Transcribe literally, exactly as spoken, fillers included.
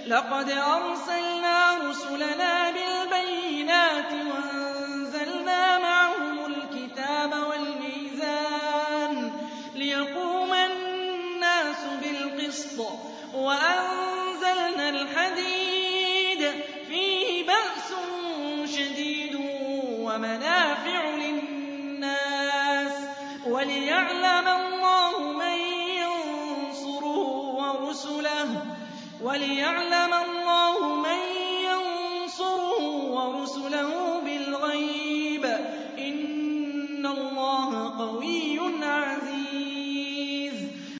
لقد أرسلنا رسلنا بالبينات وأنزلنا معهم الكتاب والميزان ليقوم الناس بالقسط وأنزلنا الحديد فيه بأس شديد ومنافع للناس وليعلم الله من ينصره ورسله وليعلم